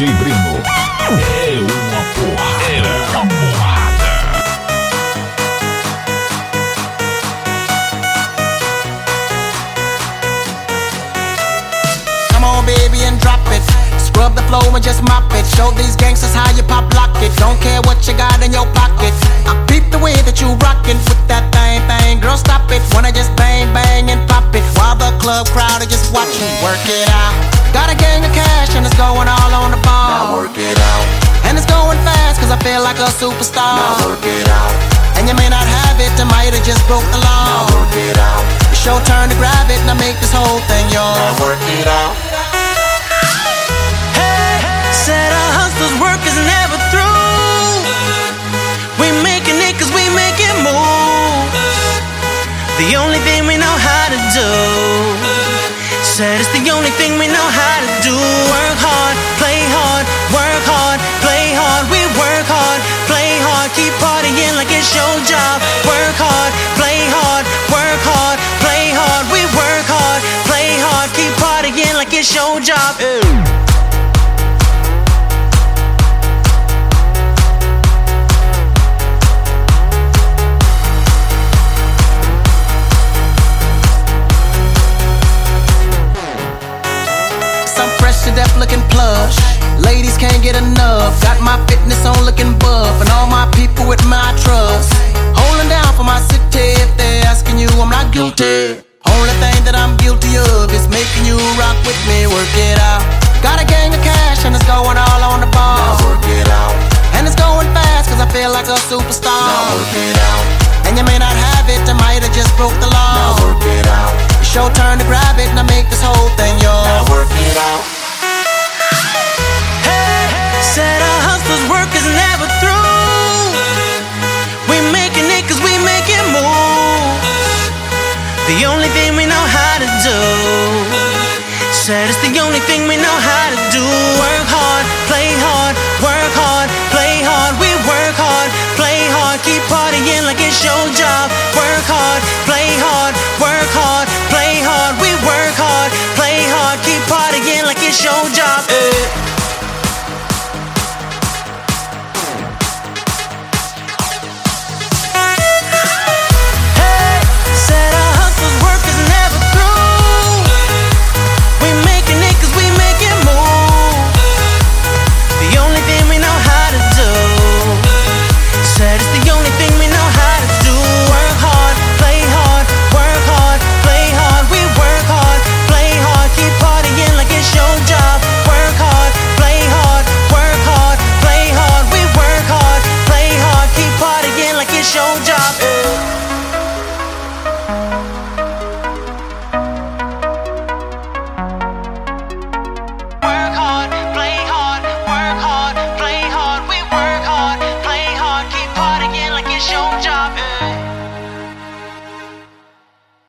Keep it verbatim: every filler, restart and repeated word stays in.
D J Breno é uma porrada. É uma porrada. Come on, baby, and drop it. Scrub the flow and just mop it. Show these gangsters how you pop lock it. Don't care what you got in your pocket. I peep the way that you rockin' with that thing, thing. Girl, stop it. Wanna just bang, bang and pop it while the club crowd are just watching. Work it out. Got a gang of cash and it's going all on the ball. Now work it out. And it's going fast cause I feel like a superstar. Now work it out. And you may not have it, I might have just broke the law. Now work it out. It's your turn to grab it and I make this whole thing yours. Now work it out. Said our hustler's work is never through. We making it cause we making moves. The only thing we know how to do. Said it's the only thing we know how to do. Work hard, play hard, work hard, play hard. We work hard, play hard, keep partying like it's your job. Work hard, play hard, work hard, play hard. We work hard, play hard, keep partying like it's your job. Ew. To death looking plush. Ladies can't get enough. Got my fitness on looking buff. And all my people with my trust. Holding down for my city. If they're asking you, I'm not guilty. Only thing that I'm guilty of is making you rock with me. Work it out. Got a gang of cash and it's going all on the ball. Now work it out. And it's going fast cause I feel like a superstar. Now work it out. And you may not have it, I might have just broke the law. Now work it out. It's your turn to grab it and I make this whole thing yours. Now work it out. Said our hustler's work is never through. We making it cause we making moves. The only thing we know how to do. Said it's the only thing we know how to do. Work hard, play hard, work hard, play hard. We work hard, play hard, keep partying like it's your job. Work hard, play